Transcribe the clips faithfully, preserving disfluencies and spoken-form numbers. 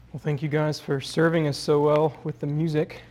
Well, thank you guys for serving us so well with the music.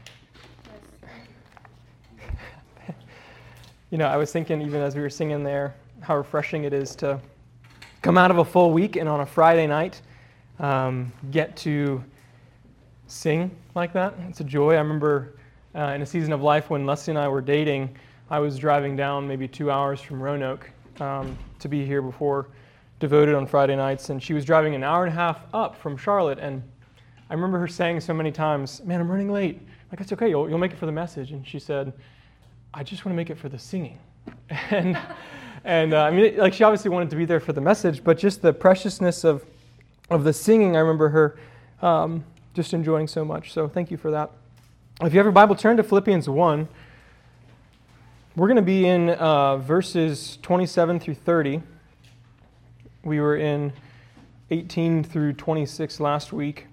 You know, I was thinking even as we were singing there, how refreshing it is to come out of a full week and on a Friday night um, get to sing like that. It's a joy. I remember uh, in a season of life when Leslie and I were dating, I was driving down maybe two hours from Roanoke um, to be here before Devoted on Friday nights, and she was driving an hour and a half up from Charlotte, and I remember her saying so many times, "Man, I'm running late." I'm like, "It's okay, you'll, you'll make it for the message." And she said, "I just want to make it for the singing." and and uh, I mean, like she obviously wanted to be there for the message, but just the preciousness of of the singing, I remember her um, just enjoying so much. So thank you for that. If you have your Bible, turn to Philippians one. We're going to be in uh, verses twenty-seven through thirty. We were in eighteen through twenty-six last week.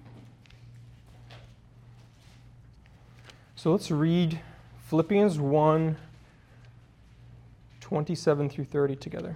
So let's read Philippians one, twenty-seven through thirty together.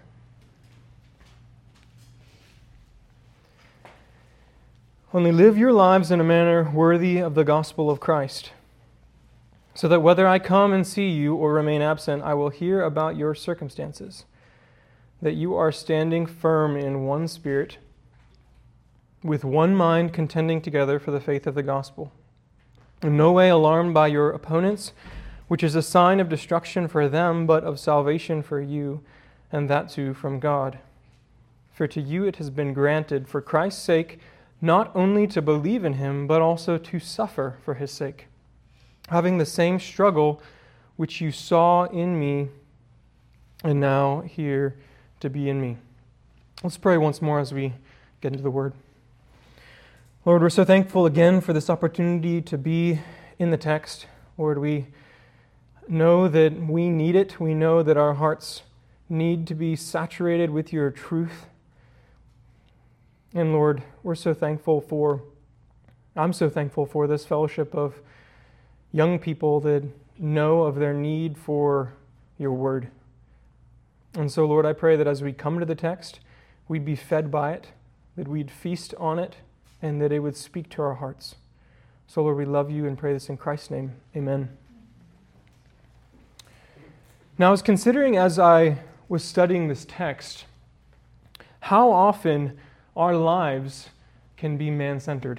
Only live your lives in a manner worthy of the gospel of Christ, so that whether I come and see you or remain absent, I will hear about your circumstances, that you are standing firm in one spirit, with one mind contending together for the faith of the gospel, in no way alarmed by your opponents, which is a sign of destruction for them, but of salvation for you, and that too from God. For to you it has been granted, for Christ's sake, not only to believe in him, but also to suffer for his sake, having the same struggle which you saw in me, and now hear to be in me. Let's pray once more as we get into the Word. Lord, we're so thankful again for this opportunity to be in the text. Lord, we know that we need it. We know that our hearts need to be saturated with your truth. And Lord, we're so thankful for, I'm so thankful for this fellowship of young people that know of their need for your Word. And so, Lord, I pray that as we come to the text, we'd be fed by it, that we'd feast on it, and that it would speak to our hearts. So, Lord, we love you and pray this in Christ's name. Amen. Now, I was considering as I was studying this text, how often our lives can be man-centered.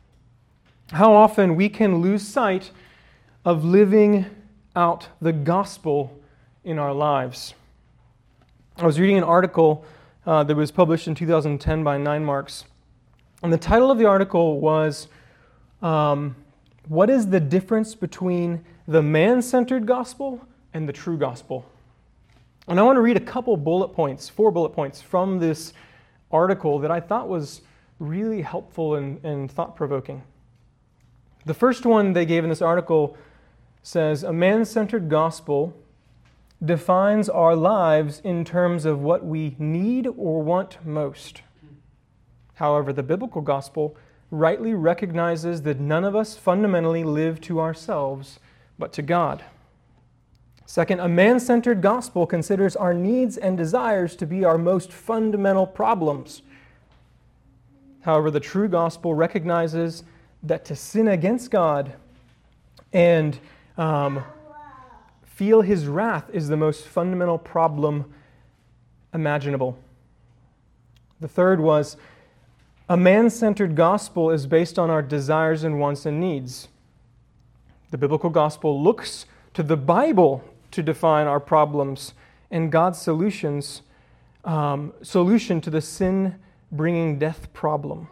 How often we can lose sight of living out the gospel in our lives. I was reading an article uh, that was published in two thousand ten by Nine Marks, and the title of the article was, um, What is the difference between the man-centered gospel and the true gospel? And I want to read a couple bullet points, four bullet points from this article that I thought was really helpful and, and thought-provoking. The first one they gave in this article says, a man-centered gospel defines our lives in terms of what we need or want most. However, the biblical gospel rightly recognizes that none of us fundamentally live to ourselves, but to God. Second, a man-centered gospel considers our needs and desires to be our most fundamental problems. However, the true gospel recognizes that to sin against God and um, feel his wrath is the most fundamental problem imaginable. The third was, a man-centered gospel is based on our desires and wants and needs. The biblical gospel looks to the Bible to define our problems and God's solutions, um, solution to the sin-bringing death problem.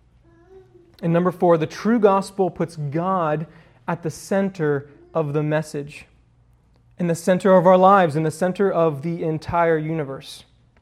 And number four, the true gospel puts God at the center of the message, in the center of our lives, in the center of the entire universe.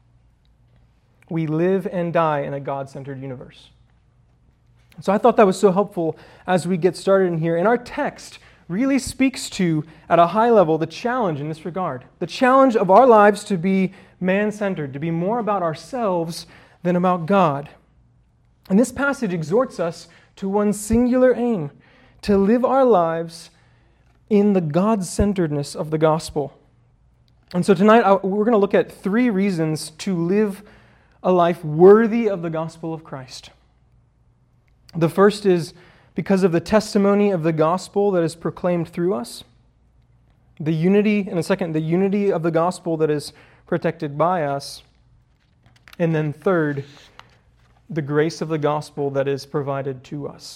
We live and die in a God-centered universe. So I thought that was so helpful as we get started in here. And our text really speaks to, at a high level, the challenge in this regard. The challenge of our lives to be man-centered, to be more about ourselves than about God. And this passage exhorts us to one singular aim, to live our lives in the God-centeredness of the gospel. And so tonight we're going to look at three reasons to live a life worthy of the gospel of Christ. The first is because of the testimony of the gospel that is proclaimed through us. The unity, and the second, the unity of the gospel that is protected by us. And then third, the grace of the gospel that is provided to us.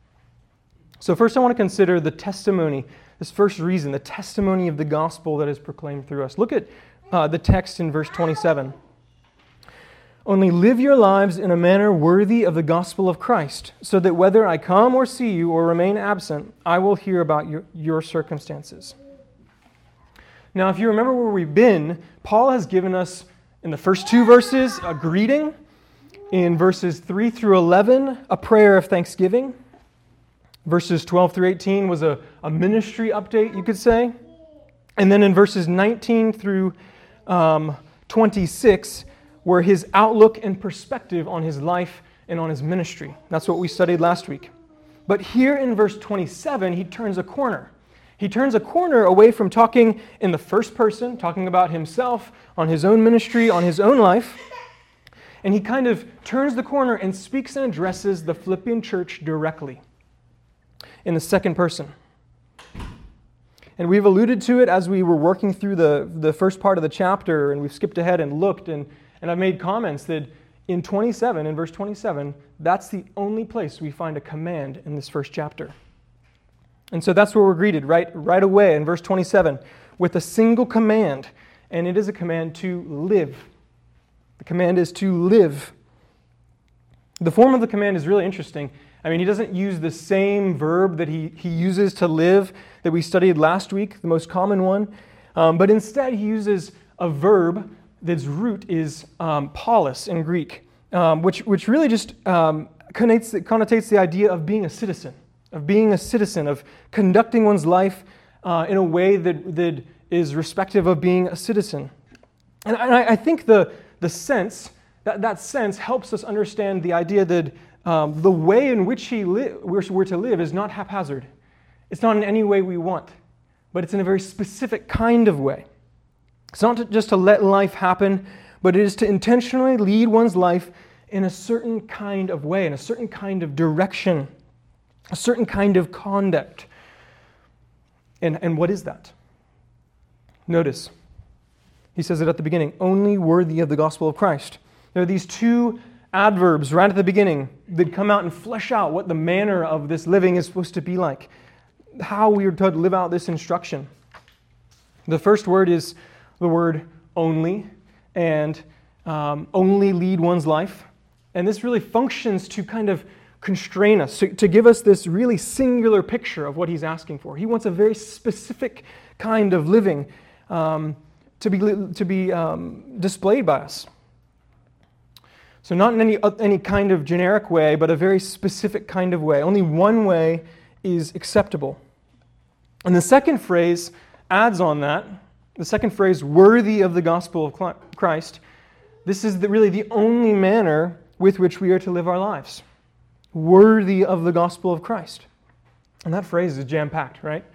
So first I want to consider the testimony, this first reason, the testimony of the gospel that is proclaimed through us. Look at uh, the text in verse twenty-seven. Only live your lives in a manner worthy of the gospel of Christ, so that whether I come or see you or remain absent, I will hear about your, your circumstances. Now, if you remember where we've been, Paul has given us, in the first two verses, a greeting. In verses three through eleven, a prayer of thanksgiving. Verses twelve through eighteen was a, a ministry update, you could say. And then in verses nineteen through um, twenty-six, were his outlook and perspective on his life and on his ministry. That's what we studied last week. But here in verse twenty-seven, he turns a corner. He turns a corner away from talking in the first person, talking about himself, on his own ministry, on his own life. And he kind of turns the corner and speaks and addresses the Philippian church directly in the second person. And we've alluded to it as we were working through the, the first part of the chapter, and we've skipped ahead and looked, and, and I've made comments that in twenty-seven, in verse twenty-seven, that's the only place we find a command in this first chapter. And so that's where we're greeted right, right away in verse twenty-seven with a single command, and it is a command to live. The command is to live. The form of the command is really interesting. I mean, he doesn't use the same verb that he, he uses to live that we studied last week, the most common one. Um, but instead, he uses a verb that's root is um, polis in Greek, um, which, which really just um, connotates, connotates the idea of being a citizen, of being a citizen, of conducting one's life uh, in a way that, that is respective of being a citizen. And I, I think the, the sense, that, that sense helps us understand the idea that Um, the way in which he li- we're, we're to live is not haphazard. It's not in any way we want, but it's in a very specific kind of way. It's not to, just to let life happen, but it is to intentionally lead one's life in a certain kind of way, in a certain kind of direction, a certain kind of conduct. And, and what is that? Notice, he says it at the beginning, only worthy of the gospel of Christ. There are these two adverbs right at the beginning that come out and flesh out what the manner of this living is supposed to be like, how we are to live out this instruction. The first word is the word only, and um, only lead one's life. And this really functions to kind of constrain us, to, to give us this really singular picture of what he's asking for. He wants a very specific kind of living um, to be, to be um, displayed by us. So not in any, any kind of generic way, but a very specific kind of way. Only one way is acceptable. And the second phrase adds on that, the second phrase, worthy of the gospel of Christ. This is the, really the only manner with which we are to live our lives. Worthy of the gospel of Christ. And that phrase is jam-packed, right?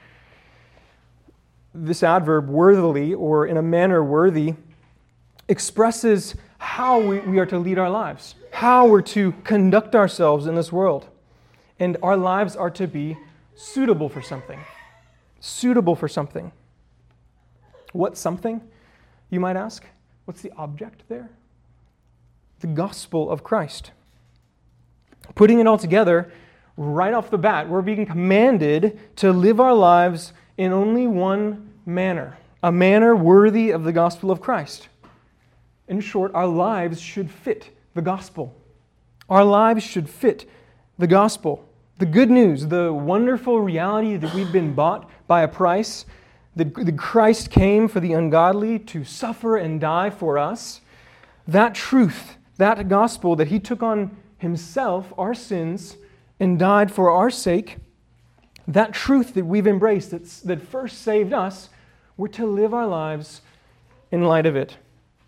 This adverb, worthily, or in a manner worthy, expresses how we, we are to lead our lives, how we're to conduct ourselves in this world. And our lives are to be suitable for something. Suitable for something. What something, you might ask? What's the object there? The gospel of Christ. Putting it all together, right off the bat, we're being commanded to live our lives in only one manner, a manner worthy of the gospel of Christ. In short, our lives should fit the gospel. Our lives should fit the gospel. The good news, the wonderful reality that we've been bought by a price, that Christ came for the ungodly to suffer and die for us. That truth, that gospel that he took on himself, our sins, and died for our sake, that truth that we've embraced, that, that first saved us, we're to live our lives in light of it.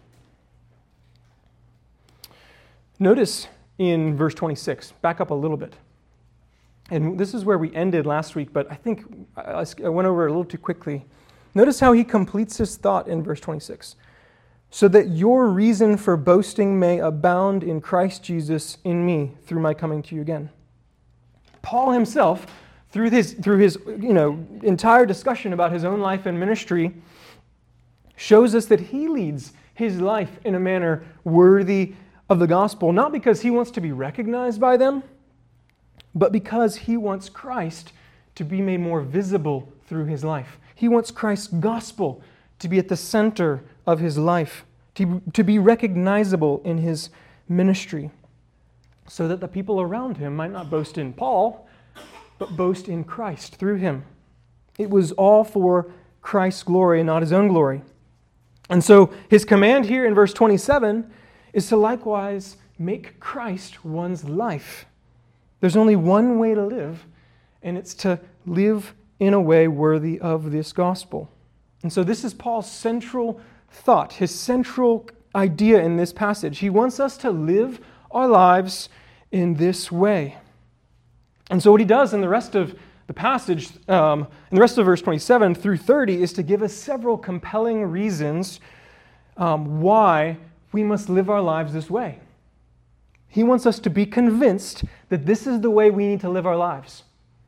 Notice in verse twenty-six, back up a little bit. And this is where we ended last week, but I think I went over it a little too quickly. Notice how he completes his thought in verse twenty-six. So that your reason for boasting may abound in Christ Jesus in me through my coming to you again. Paul himself, through his, through his you know, entire discussion about his own life and ministry, shows us that he leads his life in a manner worthy of the gospel, not because he wants to be recognized by them, but because he wants Christ to be made more visible through his life. He wants Christ's gospel to be at the center of his life, to, to be recognizable in his ministry, so that the people around him might not boast in Paul, but boast in Christ through him. It was all for Christ's glory and not his own glory. And so his command here in verse twenty-seven is to likewise make Christ one's life. There's only one way to live, and it's to live in a way worthy of this gospel. And so this is Paul's central thought, his central idea in this passage. He wants us to live our lives in this way. And so what he does in the rest of the passage, um, in the rest of verse twenty-seven through thirty, is to give us several compelling reasons um, why we must live our lives this way. He wants us to be convinced that this is the way we need to live our lives.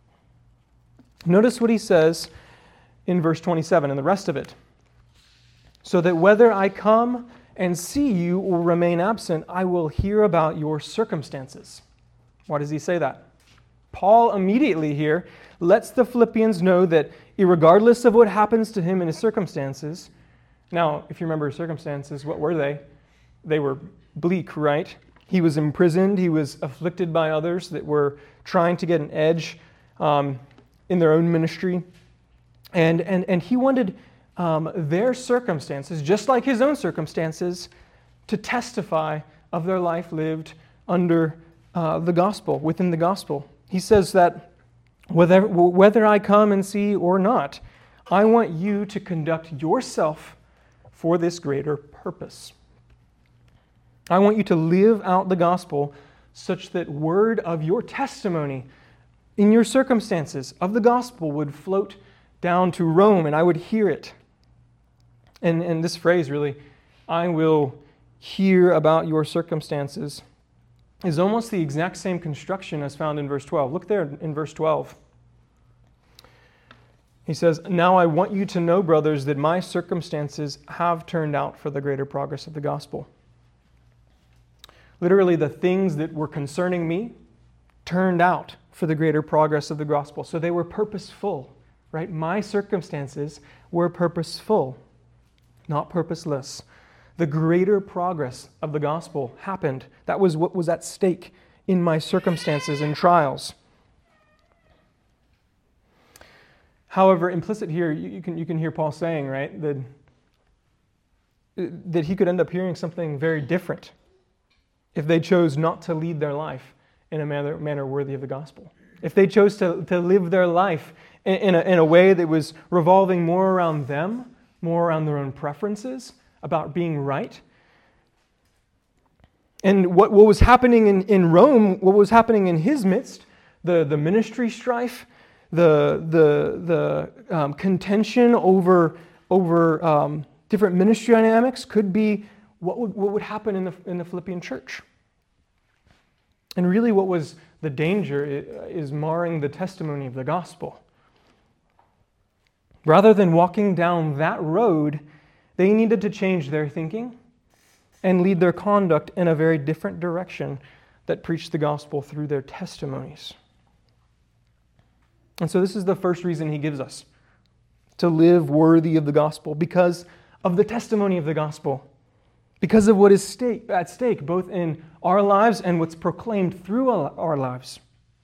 Notice what he says in verse twenty-seven and the rest of it. So that whether I come and see you or remain absent, I will hear about your circumstances. Why does he say that? Paul immediately here lets the Philippians know that irregardless of what happens to him in his circumstances, now, if you remember his circumstances, what were they? They were bleak, right? He was imprisoned. He was afflicted by others that were trying to get an edge um, in their own ministry. And, and, and he wanted um, their circumstances, just like his own circumstances, to testify of their life lived under uh, the gospel, within the gospel. He says that whether, whether I come and see or not, I want you to conduct yourself for this greater purpose. I want you to live out the gospel such that word of your testimony in your circumstances of the gospel would float down to Rome and I would hear it. And, and this phrase really, I will hear about your circumstances, is almost the exact same construction as found in verse twelve. Look there in verse twelve. He says, now I want you to know, brothers, that my circumstances have turned out for the greater progress of the gospel. Literally, the things that were concerning me turned out for the greater progress of the gospel. So they were purposeful, right? My circumstances were purposeful, not purposeless. The greater progress of the gospel happened. That was what was at stake in my circumstances and trials. However, implicit here, you, you can you can hear Paul saying, right, that, that he could end up hearing something very different if they chose not to lead their life in a manner, manner worthy of the gospel. If they chose to, to live their life in, in, a, in a way that was revolving more around them, more around their own preferences, about being right. And what, what was happening in, in Rome, what was happening in his midst, the, the ministry strife, the, the, the um, contention over, over um, different ministry dynamics could be what would, what would happen in the, in the Philippian church. And really what was the danger is marring the testimony of the gospel. Rather than walking down that road, they needed to change their thinking and lead their conduct in a very different direction that preached the gospel through their testimonies. And so this is the first reason he gives us, to live worthy of the gospel, because of the testimony of the gospel, because of what is stake, at stake, both in our lives and what's proclaimed through our lives.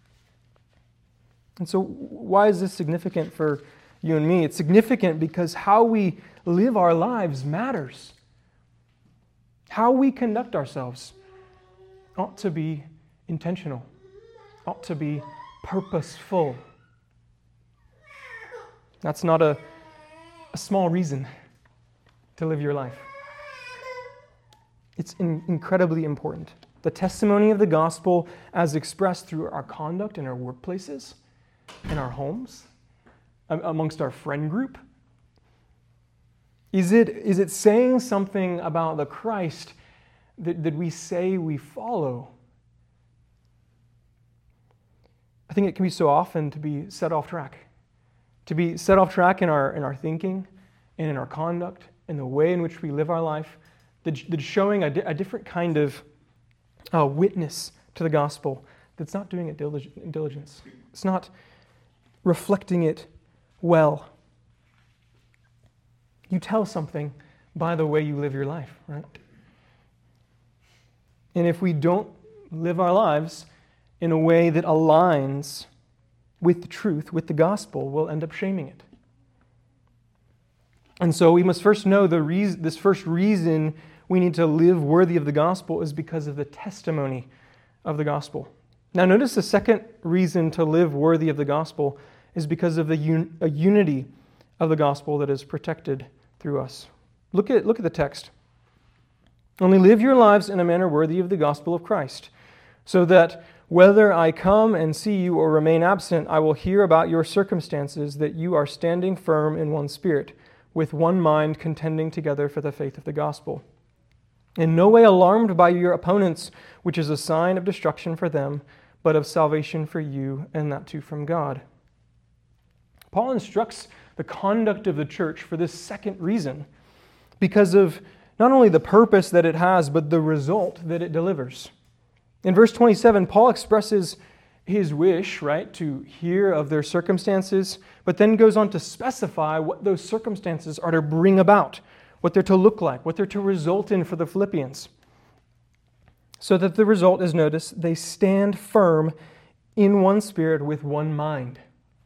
And so why is this significant for you and me? It's significant because how we live our lives matters. How we conduct ourselves ought to be intentional, ought to be purposeful. That's not a, a small reason to live your life. It's in, incredibly important. The testimony of the gospel as expressed through our conduct in our workplaces, in our homes, amongst our friend group? Is it, is it saying something about the Christ that, that we say we follow? I think it can be so often to be set off track. To be set off track in our in our thinking and in our conduct, in the way in which we live our life, that, that showing a, di- a different kind of uh, witness to the gospel that's not doing it dilig- in diligence. It's not reflecting it well. You tell something by the way you live your life, right? And if we don't live our lives in a way that aligns with the truth, with the gospel, we'll end up shaming it. And so we must first know the reason, this first reason we need to live worthy of the gospel is because of the testimony of the gospel. Now notice the second reason to live worthy of the gospel is because of the un- a unity of the gospel that is protected through us. Look at, look at the text. Only live your lives in a manner worthy of the gospel of Christ, so that whether I come and see you or remain absent, I will hear about your circumstances, that you are standing firm in one spirit, with one mind contending together for the faith of the gospel. In no way alarmed by your opponents, which is a sign of destruction for them, but of salvation for you, and that too from God. Paul instructs the conduct of the church for this second reason, because of not only the purpose that it has, but the result that it delivers. In verse twenty-seven, Paul expresses his wish, right, to hear of their circumstances, but then goes on to specify what those circumstances are to bring about, what they're to look like, what they're to result in for the Philippians. So that the result is, notice, they stand firm in one spirit with one mind.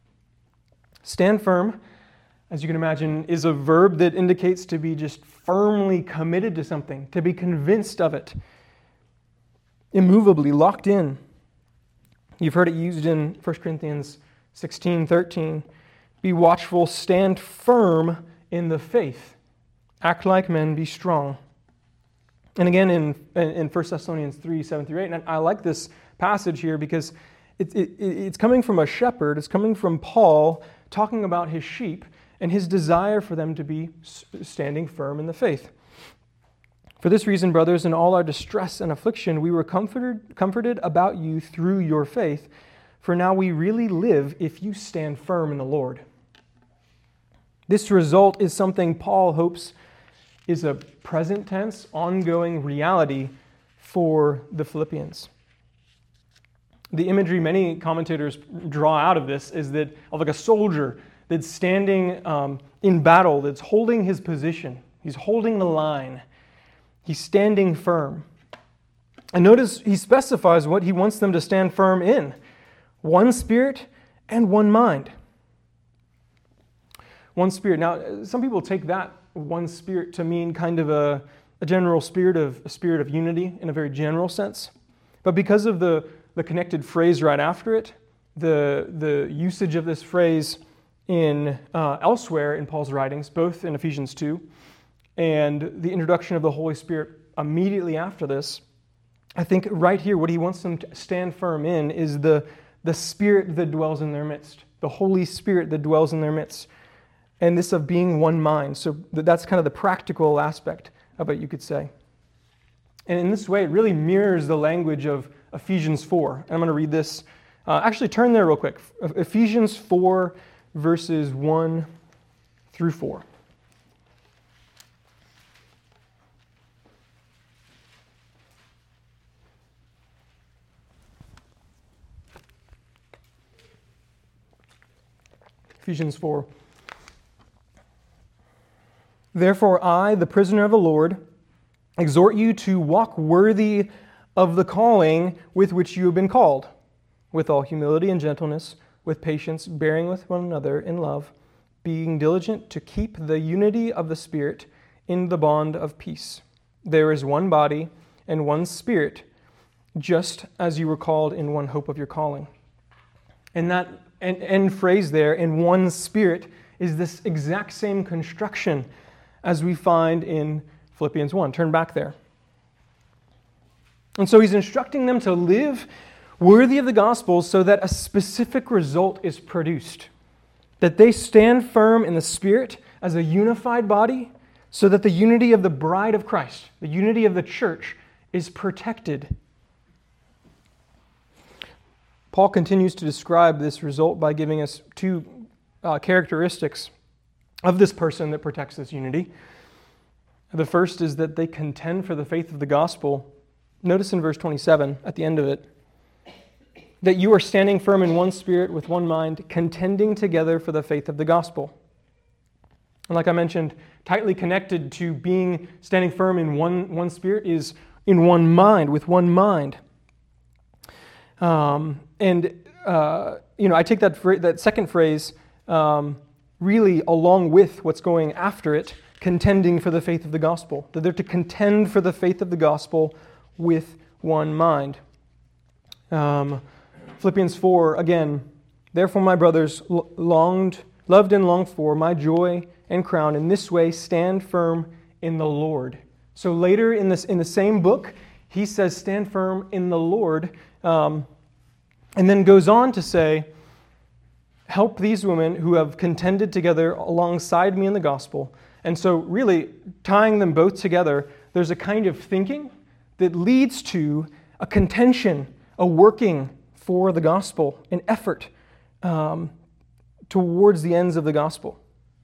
Stand firm, as you can imagine, is a verb that indicates to be just firmly committed to something, to be convinced of it, immovably locked in. You've heard it used in First Corinthians sixteen thirteen. Be watchful, stand firm in the faith. Act like men, be strong. And again in, in First Thessalonians three, seven through eight, and I like this passage here because it, it, it's coming from a shepherd, it's coming from Paul talking about his sheep and his desire for them to be standing firm in the faith. For this reason, brothers, in all our distress and affliction, we were comforted, comforted about you through your faith, for now we really live if you stand firm in the Lord. This result is something Paul hopes is a present tense, ongoing reality for the Philippians. The imagery many commentators draw out of this is that of like a soldier that's standing um, in battle, that's holding his position. He's holding the line. He's standing firm. And notice he specifies what he wants them to stand firm in. One spirit and one mind. One spirit. Now, some people take that one spirit to mean kind of a, a general spirit of a spirit of unity in a very general sense. But because of the, the connected phrase right after it, the, the usage of this phrase in uh, elsewhere in Paul's writings, both in Ephesians two, and the introduction of the Holy Spirit immediately after this, I think right here what he wants them to stand firm in is the, the Spirit that dwells in their midst, the Holy Spirit that dwells in their midst, and this of being one mind. So that's kind of the practical aspect of it, you could say. And in this way, it really mirrors the language of Ephesians four. And I'm going to read this. Uh, actually, turn there real quick. Ephesians four, verses one through four. Ephesians four. Therefore I, the prisoner of the Lord, exhort you to walk worthy of the calling with which you have been called, with all humility and gentleness, with patience, bearing with one another in love, being diligent to keep the unity of the Spirit in the bond of peace. There is one body and one Spirit, just as you were called in one hope of your calling. And that end, end phrase there, in one Spirit, is this exact same construction as we find in Philippians one. Turn back there. And so he's instructing them to live worthy of the gospel so that a specific result is produced. That they stand firm in the Spirit as a unified body so that the unity of the bride of Christ, the unity of the church, is protected. Paul continues to describe this result by giving us two uh, characteristics of this person that protects this unity. The first is that they contend for the faith of the gospel. Notice in verse twenty-seven, at the end of it, that you are standing firm in one spirit with one mind, contending together for the faith of the gospel. And like I mentioned, tightly connected to being standing firm in one, one spirit is in one mind, with one mind. Um, and, uh, you know, I take that fra- that second phrase um, really along with what's going after it, contending for the faith of the gospel. That they're to contend for the faith of the gospel with one mind. Um, Philippians four, again, therefore my brothers, longed, loved and longed for, my joy and crown, in this way stand firm in the Lord. So later in this in the same book, he says, stand firm in the Lord, um, and then goes on to say, help these women who have contended together alongside me in the gospel. And so really tying them both together, there's a kind of thinking that leads to a contention, a working for the gospel, an effort um, towards the ends of the gospel.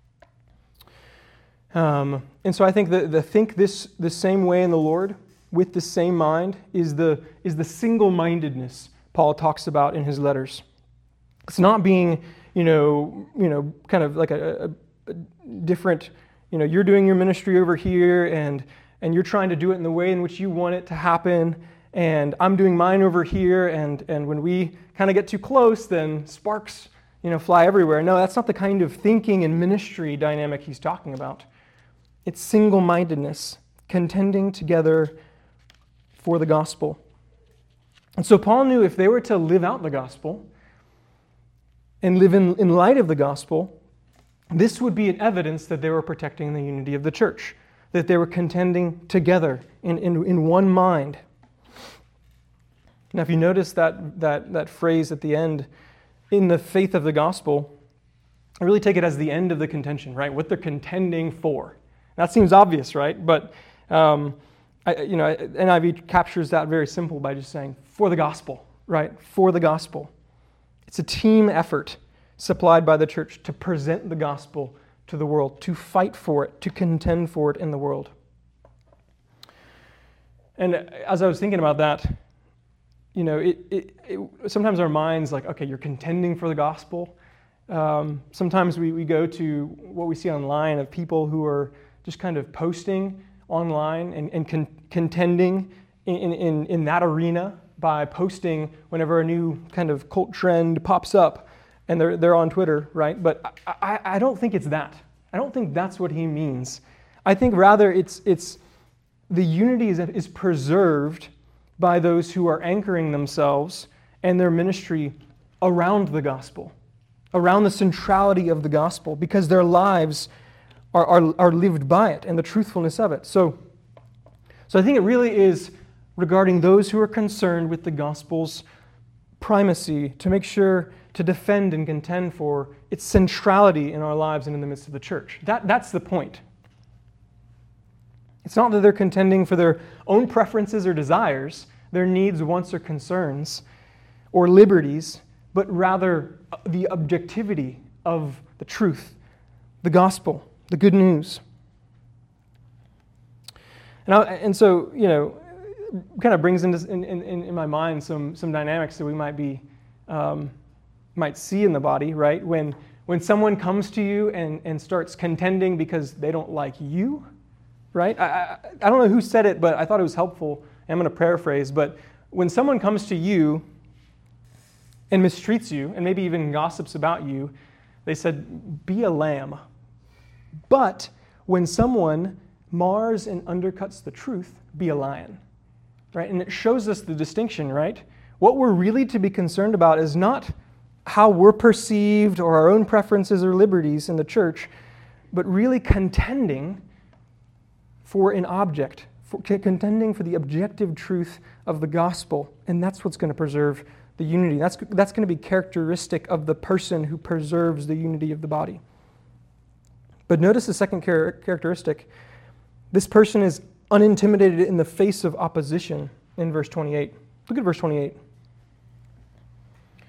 Um, and so I think that the think this the same way in the Lord, with the same mind, is the is the single-mindedness Paul talks about in his letters. It's not being, you know, you know, kind of like a, a, a different, you know, you're doing your ministry over here and and you're trying to do it in the way in which you want it to happen, and I'm doing mine over here, and and when we kind of get too close, then sparks, you know, fly everywhere. No, that's not the kind of thinking and ministry dynamic he's talking about. It's single-mindedness, contending together for the gospel. And so Paul knew if they were to live out the gospel and live in, in light of the gospel, this would be an evidence that they were protecting the unity of the church, that they were contending together in, in, in one mind. Now, if you notice that, that, that phrase at the end, in the faith of the gospel, I really take it as the end of the contention, right? What they're contending for. That seems obvious, right? But um, I, you know, N I V captures that very simple by just saying, for the gospel, right? For the gospel. It's a team effort supplied by the church to present the gospel to the world, to fight for it, to contend for it in the world. And as I was thinking about that, you know, it, it, it sometimes our minds like, okay, you're contending for the gospel. Um, sometimes we, we go to what we see online of people who are just kind of posting online and, and con- contending in, in, in that arena by posting whenever a new kind of cult trend pops up, and they're they're on Twitter, right? But I, I, I don't think it's that. I don't think that's what he means. I think rather it's it's the unity is, is preserved by those who are anchoring themselves and their ministry around the gospel, around the centrality of the gospel, because their lives are, are, are lived by it and the truthfulness of it. So, so I think it really is regarding those who are concerned with the gospel's primacy, to make sure to defend and contend for its centrality in our lives and in the midst of the church. That, that's the point. It's not that they're contending for their own preferences or desires, their needs, wants, or concerns, or liberties, but rather the objectivity of the truth, the gospel, the good news. And, I, and so, you know, kind of brings into in, in, in my mind some some dynamics that we might be um, might see in the body, right? When when someone comes to you and, and starts contending because they don't like you, right? I, I I don't know who said it, but I thought it was helpful. I'm going to paraphrase, but when someone comes to you and mistreats you and maybe even gossips about you, they said, be a lamb. But when someone mars and undercuts the truth, be a lion. Right? And it shows us the distinction, right? What we're really to be concerned about is not how we're perceived or our own preferences or liberties in the church, but really contending for an object, for contending for the objective truth of the gospel. And that's what's going to preserve the unity. That's, that's going to be characteristic of the person who preserves the unity of the body. But notice the second char- characteristic. This person is unintimidated in the face of opposition in verse twenty-eight. Look at verse twenty-eight.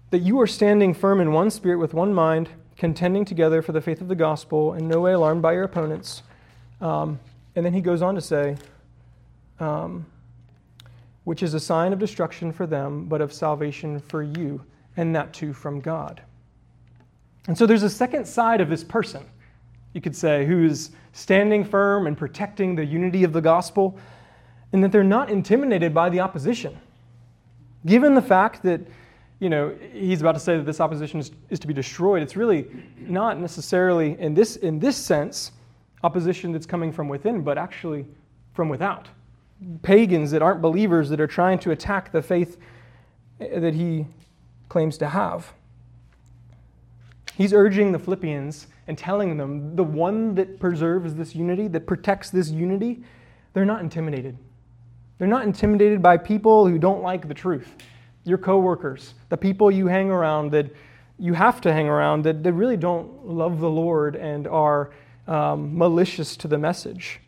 that you are standing firm in one spirit with one mind, contending together for the faith of the gospel, in no way alarmed by your opponents. Um, and then he goes on to say, um, which is a sign of destruction for them, but of salvation for you, and that too from God. And so there's a second side of this person, you could say, who is standing firm and protecting the unity of the gospel, and that they're not intimidated by the opposition. Given the fact that, you know, he's about to say that this opposition is, is to be destroyed, it's really not necessarily in this in this sense opposition that's coming from within, but actually from without. Pagans that aren't believers that are trying to attack the faith that he claims to have. He's urging the Philippians and telling them the one that preserves this unity, that protects this unity, they're not intimidated. They're not intimidated by people who don't like the truth. Your coworkers, the people you hang around that you have to hang around that, that really don't love the Lord and are um, malicious to the message.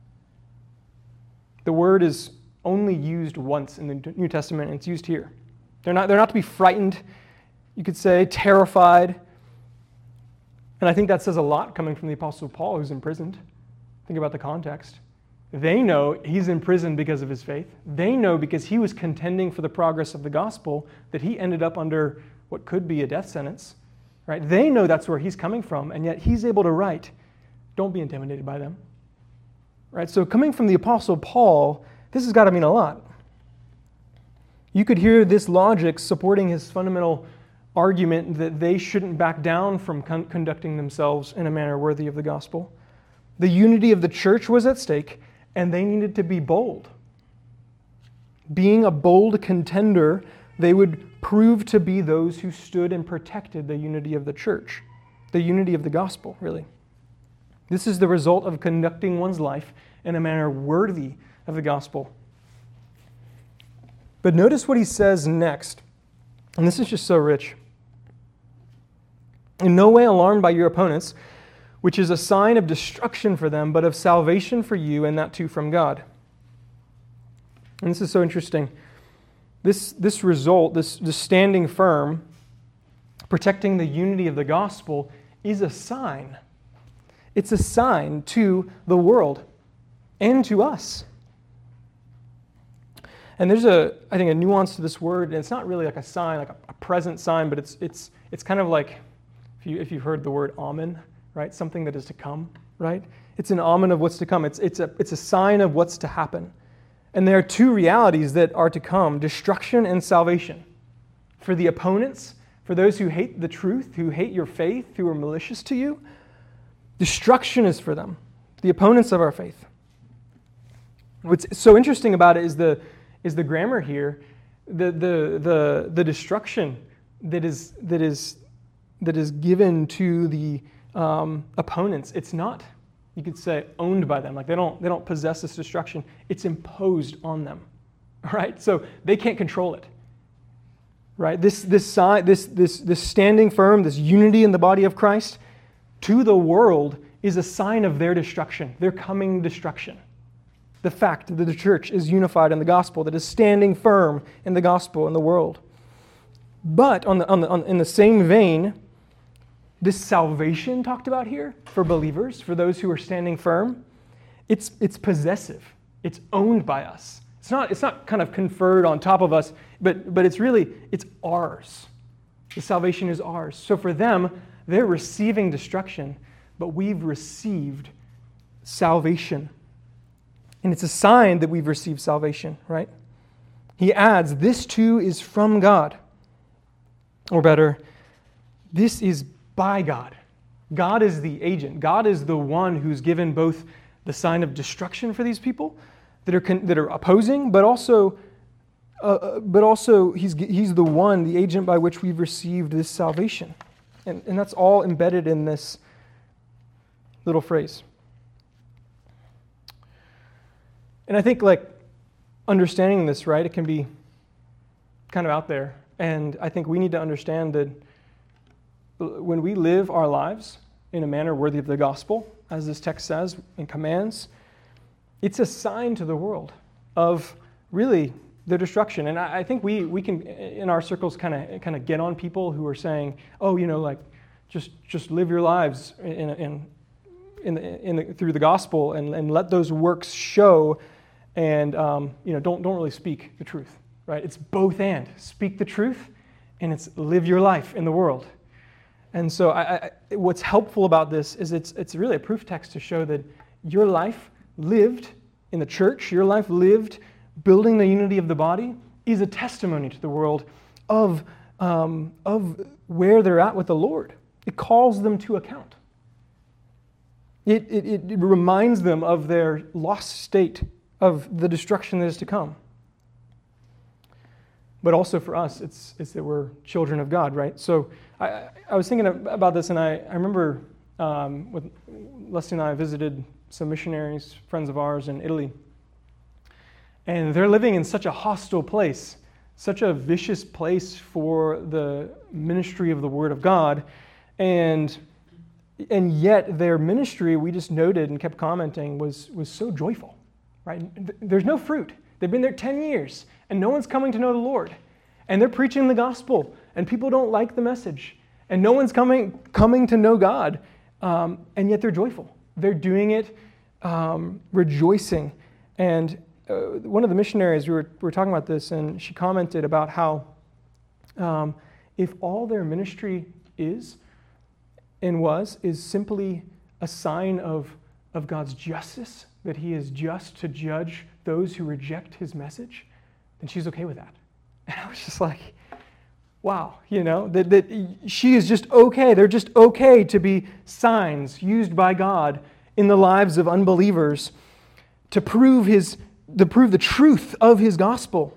The word is only used once in the New Testament, and it's used here. They're not, they're not to be frightened, you could say, terrified. And I think that says a lot coming from the Apostle Paul, who's imprisoned. Think about the context. They know he's in prison because of his faith. They know because he was contending for the progress of the gospel that he ended up under what could be a death sentence. Right? They know that's where he's coming from, and yet he's able to write, don't be intimidated by them. Right? So coming from the Apostle Paul, this has got to mean a lot. You could hear this logic supporting his fundamental argument that they shouldn't back down from con- conducting themselves in a manner worthy of the gospel. The unity of the church was at stake, and they needed to be bold. Being a bold contender, they would prove to be those who stood and protected the unity of the church, the unity of the gospel, really. This is the result of conducting one's life in a manner worthy of the gospel. But notice what he says next, and this is just so rich. In no way alarmed by your opponents, which is a sign of destruction for them, but of salvation for you, and that too from God. And this is so interesting. This, this result, this, this standing firm, protecting the unity of the gospel, is a sign. It's a sign to the world and to us. And there's a, I think, a nuance to this word, and it's not really like a sign, like a, a present sign, but it's it's it's kind of like, if you if you've heard the word omen, right? Something that is to come, right? It's an omen of what's to come. It's it's a it's a sign of what's to happen. And there are two realities that are to come: destruction and salvation. For the opponents, for those who hate the truth, who hate your faith, who are malicious to you, destruction is for them, the opponents of our faith. What's so interesting about it is the is the grammar here, the the the the destruction that is that is that is given to the um, opponents. It's not, you could say, owned by them. Like they don't they don't possess this destruction. It's imposed on them, right? So they can't control it, right? This this side this this this standing firm, this unity in the body of Christ, to the world is a sign of their destruction, their coming destruction. The fact that the church is unified in the gospel, that is standing firm in the gospel in the world. But on the, on the, on, in the same vein, this salvation talked about here for believers, for those who are standing firm, it's it's possessive. It's owned by us. It's not it's not kind of conferred on top of us, but but it's really it's ours. The salvation is ours. So for them, they're receiving destruction, but we've received salvation. And it's a sign that we've received salvation, right? He adds, this too is from God. Or better, this is by God. God is the agent. God is the one who's given both the sign of destruction for these people that are that are opposing, but also, uh, but also he's he's the one, the agent by which we've received this salvation, and and that's all embedded in this little phrase. And I think, like, understanding this, right, it can be kind of out there. And I think we need to understand that when we live our lives in a manner worthy of the gospel, as this text says and commands, it's a sign to the world of really their destruction. And I, I think we we can, in our circles, kind of kind of get on people who are saying, oh, you know, like, just just live your lives in in in, the, in the, through the gospel and, and let those works show, and um, you know, don't don't really speak the truth, right? It's both and. Speak the truth, and it's live your life in the world. And so I, I, what's helpful about this is it's it's really a proof text to show that your life lived in the church, your life lived building the unity of the body, is a testimony to the world of, um, of where they're at with the Lord. It calls them to account. It, it, it reminds them of their lost state, of the destruction that is to come. But also for us, it's, it's that we're children of God, right? So I, I was thinking about this, and I, I remember um, with Leslie and I visited some missionaries, friends of ours in Italy. And they're living in such a hostile place, such a vicious place for the ministry of the Word of God. And, and yet their ministry, we just noted and kept commenting, was, was so joyful, right? There's no fruit. They've been there ten years, and no one's coming to know the Lord. And they're preaching the gospel, and people don't like the message. And no one's coming, coming to know God, um, and yet they're joyful. They're doing it um, rejoicing. And uh, one of the missionaries, we were, we were talking about this, and she commented about how um, if all their ministry is and was is simply a sign of, of God's justice, that He is just to judge those who reject His message, then she's okay with that. And I was just like, wow, you know, that, that she is just okay. They're just okay to be signs used by God in the lives of unbelievers to prove his, to prove the truth of His gospel.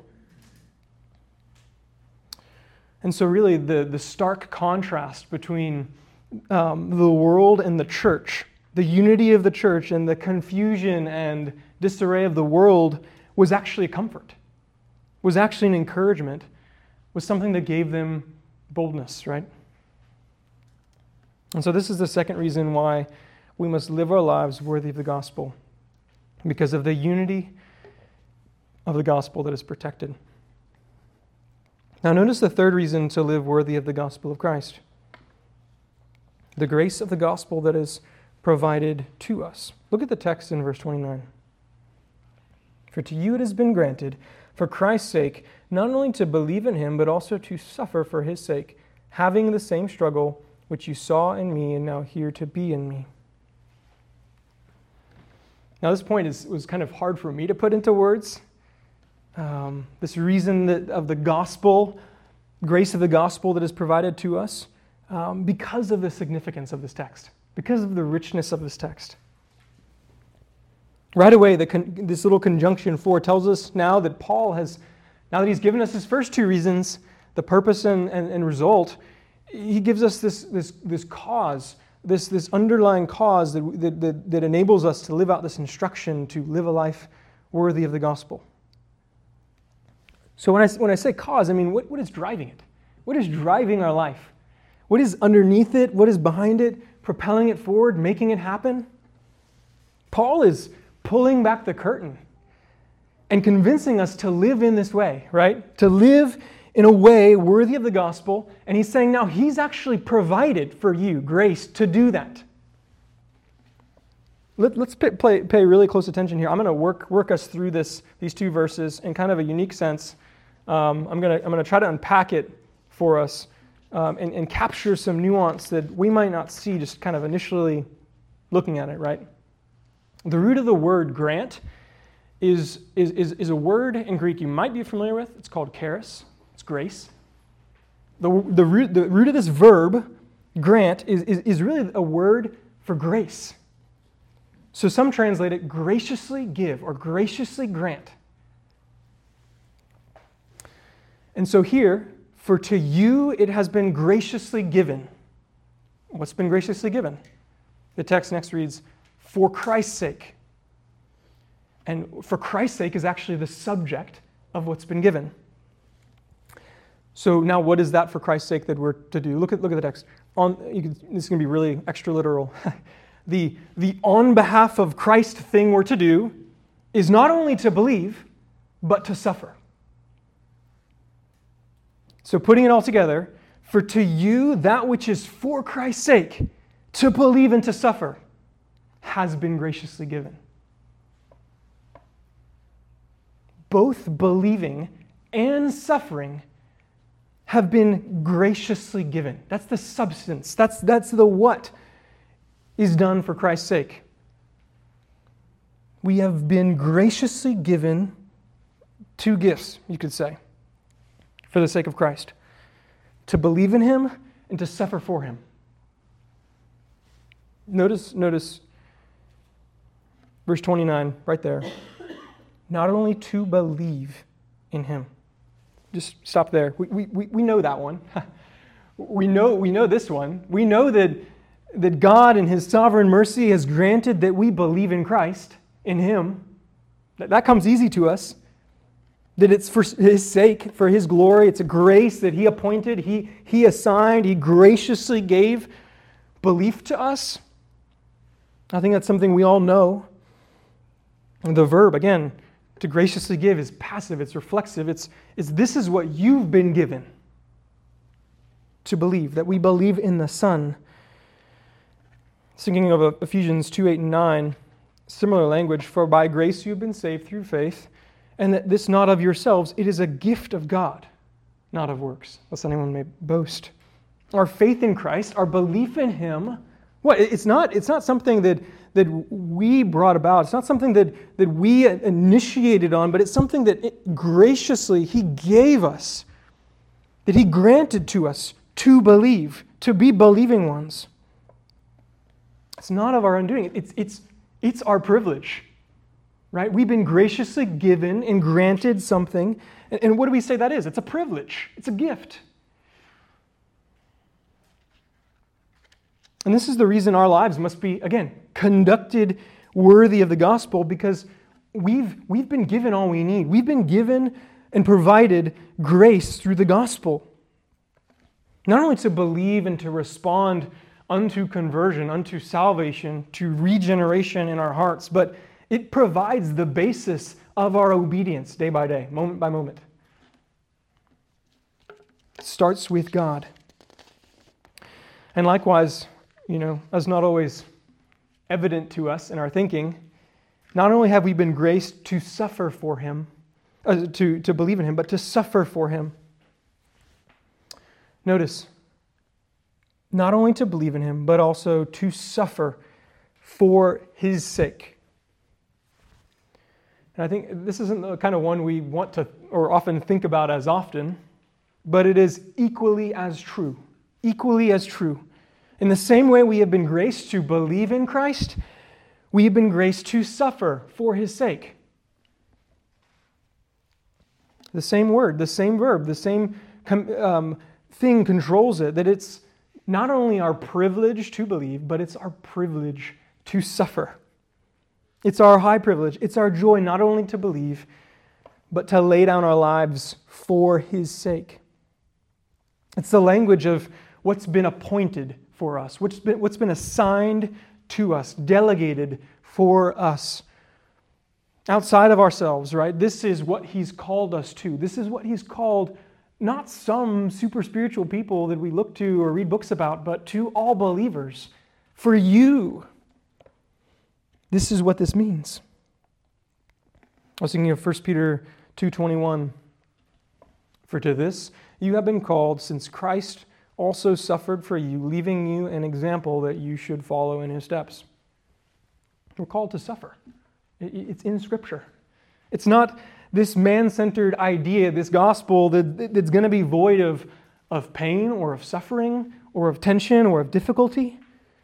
And so really the, the stark contrast between um, the world and the church, the unity of the church and the confusion and disarray of the world, was actually a comfort, was actually an encouragement, was something that gave them boldness, right? And so this is the second reason why we must live our lives worthy of the gospel, because of the unity of the gospel that is protected. Now notice the third reason to live worthy of the gospel of Christ. The grace of the gospel that is provided to us. Look at the text in verse twenty-nine. For to you it has been granted, for Christ's sake, not only to believe in Him, but also to suffer for His sake, having the same struggle which you saw in me and now hear to be in me. Now this point is, was kind of hard for me to put into words. Um, this reason that, of the gospel, grace of the gospel that is provided to us, um, because of the significance of this text, because of the richness of this text. Right away, the con- this little conjunction for tells us now that Paul has, now that he's given us his first two reasons, the purpose and, and, and result, he gives us this, this, this cause, this, this underlying cause that, that, that, that enables us to live out this instruction to live a life worthy of the gospel. So when I, when I say cause, I mean, what, what is driving it? What is driving our life? What is underneath it? What is behind it? Propelling it forward, making it happen? Paul is pulling back the curtain and convincing us to live in this way, right? To live in a way worthy of the gospel. And he's saying now he's actually provided for you grace to do that. Let, let's pay, play, pay really close attention here. I'm going to work work us through this these two verses in kind of a unique sense. Um, I'm going to I'm going to try to unpack it for us um, and, and capture some nuance that we might not see just kind of initially looking at it, right? The root of the word grant is, is, is, is a word in Greek you might be familiar with. It's called charis. It's grace. The, the, root, the root of this verb, grant, is, is, is really a word for grace. So some translate it graciously give or graciously grant. And so here, for to you it has been graciously given. What's been graciously given? The text next reads, for Christ's sake. And for Christ's sake is actually the subject of what's been given. So now what is that for Christ's sake that we're to do? Look at, look at the text. On, you can, this is going to be really extra literal. the, the on behalf of Christ thing we're to do is not only to believe, but to suffer. So putting it all together, for to you that which is for Christ's sake, to believe and to suffer, has been graciously given. Both believing and suffering have been graciously given. That's the substance. That's, that's the what is done for Christ's sake. We have been graciously given two gifts, you could say, for the sake of Christ. To believe in Him and to suffer for Him. Notice, notice verse twenty-nine, right there. Not only to believe in Him. Just stop there. We, we, we know that one. we know we know this one. We know that, that God in His sovereign mercy has granted that we believe in Christ, in Him. That, that comes easy to us. That it's for His sake, for His glory. It's a grace that He appointed, He, he assigned, He graciously gave belief to us. I think that's something we all know. The verb, again, to graciously give is passive, it's reflexive. It's, it's this is what you've been given to believe, that we believe in the Son. Thinking of Ephesians two, eight, and nine, similar language, for by grace you've been saved through faith, and that this not of yourselves, it is a gift of God, not of works, lest anyone may boast. Our faith in Christ, our belief in Him, what? It's not, it's not something that, that we brought about. It's not something that, that we initiated on, but it's something that it, graciously He gave us, that He granted to us to believe, to be believing ones. It's not of our undoing. It's, it's, it's our privilege, right? We've been graciously given and granted something. And, and what do we say that is? It's a privilege. It's a gift. And this is the reason our lives must be, again, conducted worthy of the gospel, because we've, we've been given all we need. We've been given and provided grace through the gospel. Not only to believe and to respond unto conversion, unto salvation, to regeneration in our hearts, but it provides the basis of our obedience day by day, moment by moment. It starts with God. And likewise, you know, as not always evident to us in our thinking, not only have we been graced to suffer for Him, uh, to, to believe in Him, but to suffer for Him. Notice, not only to believe in Him, but also to suffer for His sake. And I think this isn't the kind of one we want to or often think about as often, but it is equally as true. Equally as true. In the same way we have been graced to believe in Christ, we have been graced to suffer for His sake. The same word, the same verb, the same um, thing controls it, that it's not only our privilege to believe, but it's our privilege to suffer. It's our high privilege. It's our joy not only to believe, but to lay down our lives for His sake. It's the language of what's been appointed for us, what's been, what's been assigned to us, delegated for us. Outside of ourselves, right? This is what He's called us to. This is what He's called not some super spiritual people that we look to or read books about, but to all believers. For you. This is what this means. I was thinking of First Peter two twenty-one. For to this you have been called, since Christ also suffered for you, leaving you an example that you should follow in His steps. We're called to suffer. It's in Scripture. It's not this man-centered idea, this gospel that, that's going to be void of, of pain or of suffering or of tension or of difficulty.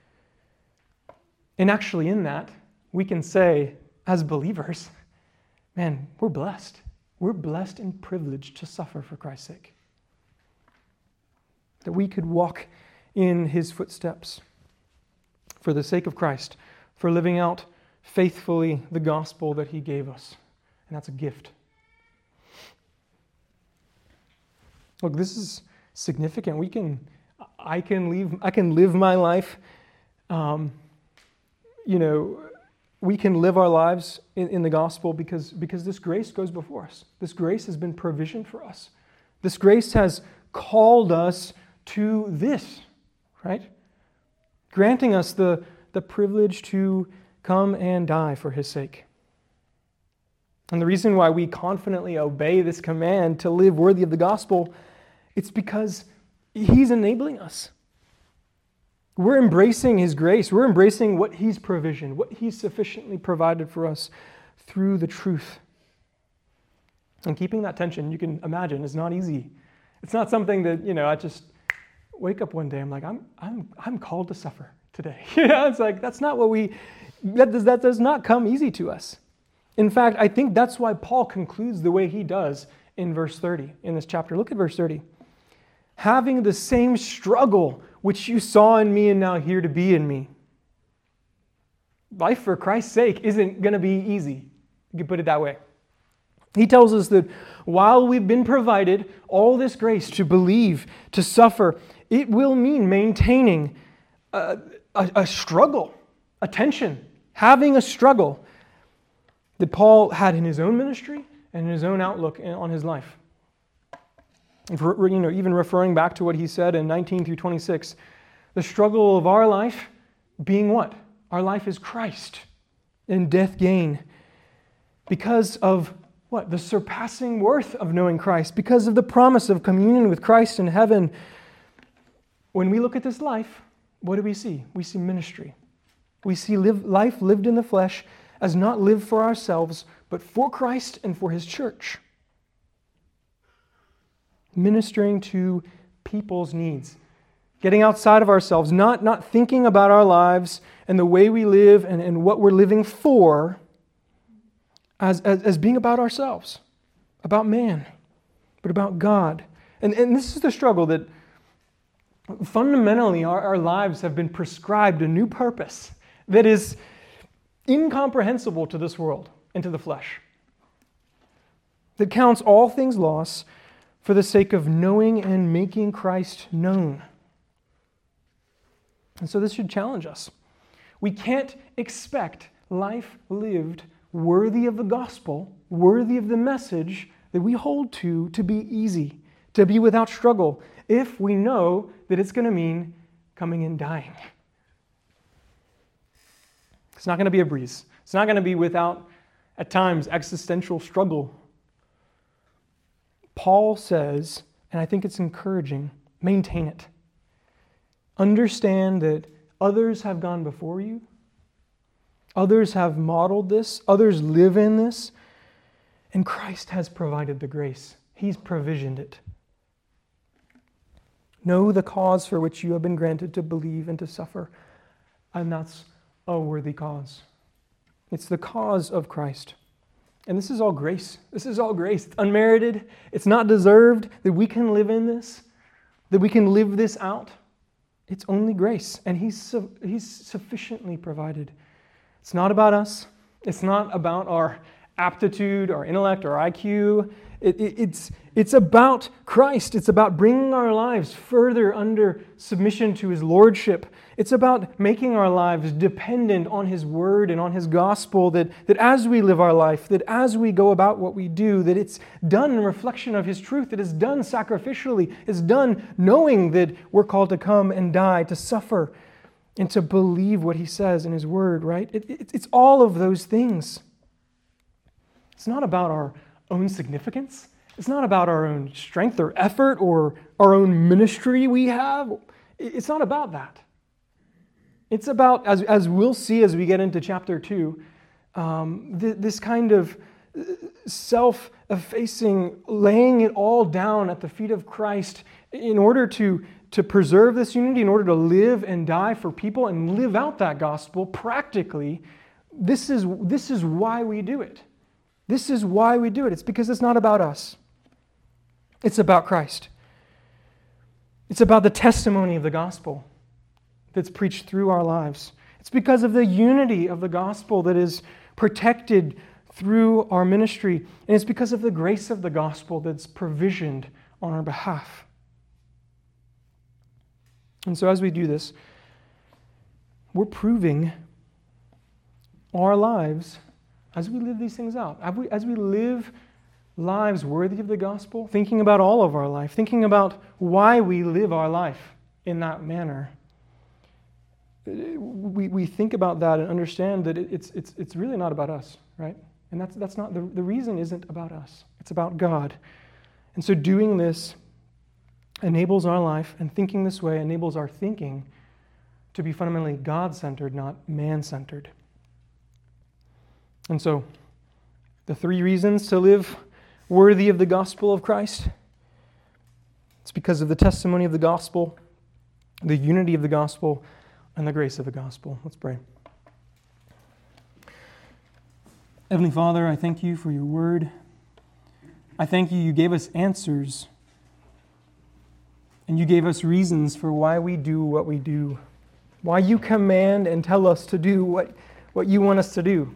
And actually in that, we can say, as believers, man, we're blessed. We're blessed and privileged to suffer for Christ's sake. That we could walk in His footsteps for the sake of Christ, for living out faithfully the gospel that He gave us. And that's a gift. Look, this is significant. We can, I can leave, I can live my life, um, you know, we can live our lives in, in the gospel because, because this grace goes before us. This grace has been provisioned for us. This grace has called us to this, right? Granting us the, the privilege to come and die for his sake. And the reason why we confidently obey this command to live worthy of the gospel, it's because he's enabling us. We're embracing his grace. We're embracing what he's provisioned, what he's sufficiently provided for us through the truth. And keeping that tension, you can imagine, is not easy. It's not something that, you know, I just wake up one day, I'm like, I'm I'm I'm called to suffer today. You know, it's like, that's not what we, that does, that does not come easy to us. In fact, I think that's why Paul concludes the way he does in verse thirty, in this chapter. Look at verse thirty. Having the same struggle which you saw in me and now hear to be in me. Life for Christ's sake isn't going to be easy. You can put it that way. He tells us that while we've been provided all this grace to believe, to suffer, it will mean maintaining a, a, a struggle, a tension, having a struggle that Paul had in his own ministry and in his own outlook on his life. For, you know, even referring back to what he said in nineteen through twenty-six, the struggle of our life being what? Our life is Christ and death gain. Because of what? The surpassing worth of knowing Christ, because of the promise of communion with Christ in heaven. When we look at this life, what do we see? We see ministry. We see live, life lived in the flesh as not lived for ourselves, but for Christ and for his church. Ministering to people's needs. Getting outside of ourselves, not, not thinking about our lives and the way we live and, and what we're living for as, as, as being about ourselves, about man, but about God. And, and this is the struggle that fundamentally our, our lives have been prescribed a new purpose that is incomprehensible to this world and to the flesh. That counts all things loss for the sake of knowing and making Christ known. And so this should challenge us. We can't expect life lived worthy of the gospel, worthy of the message that we hold to, to be easy, to be without struggle, if we know that it's going to mean coming and dying. It's not going to be a breeze. It's not going to be without, at times, existential struggle. Paul says, and I think it's encouraging, maintain it. Understand that others have gone before you. Others have modeled this. Others live in this. And Christ has provided the grace. He's provisioned it. Know the cause for which you have been granted to believe and to suffer. And that's a worthy cause. It's the cause of Christ. And this is all grace. This is all grace. It's unmerited. It's not deserved that we can live in this, that we can live this out. It's only grace. And He's, su- he's sufficiently provided. It's not about us. It's not about our aptitude, our intellect, our I Q. It, it, it's, it's about Christ. It's about bringing our lives further under submission to His lordship. It's about making our lives dependent on His word and on His gospel, that, that as we live our life, that as we go about what we do, that it's done in reflection of His truth, that it's done sacrificially, it's done knowing that we're called to come and die, to suffer, and to believe what He says in His word, right? It, it, it's all of those things. It's not about our own significance. It's not about our own strength or effort or our own ministry we have. It's not about that. It's about, as, as we'll see as we get into chapter two, um, th- this kind of self-effacing, laying it all down at the feet of Christ in order to, to preserve this unity, in order to live and die for people and live out that gospel practically. This is, this is why we do it. This is why we do it. It's because it's not about us. It's about Christ. It's about the testimony of the gospel that's preached through our lives. It's because of the unity of the gospel that is protected through our ministry. And it's because of the grace of the gospel that's provisioned on our behalf. And so as we do this, we're proving our lives as we live these things out, as we, as we live lives worthy of the gospel, thinking about all of our life, thinking about why we live our life in that manner, we, we think about that and understand that it, it's, it's, it's really not about us, right? And that's, that's not, the, the reason isn't about us. It's about God. And so doing this enables our life, and thinking this way enables our thinking to be fundamentally God-centered, not man-centered. And so, the three reasons to live worthy of the gospel of Christ, it's because of the testimony of the gospel, the unity of the gospel, and the grace of the gospel. Let's pray. Heavenly Father, I thank you for your word. I thank you, you gave us answers, and you gave us reasons for why we do what we do, why you command and tell us to do what, what you want us to do.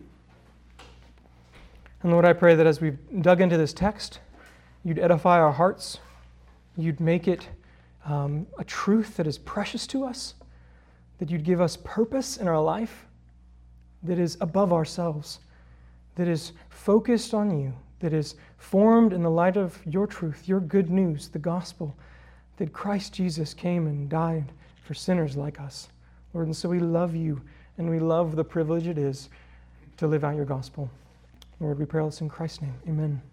And Lord, I pray that as we've dug into this text, you'd edify our hearts, you'd make it um, a truth that is precious to us, that you'd give us purpose in our life that is above ourselves, that is focused on you, that is formed in the light of your truth, your good news, the gospel, that Christ Jesus came and died for sinners like us. Lord, and so we love you, and we love the privilege it is to live out your gospel. Lord, we pray all this in Christ's name. Amen.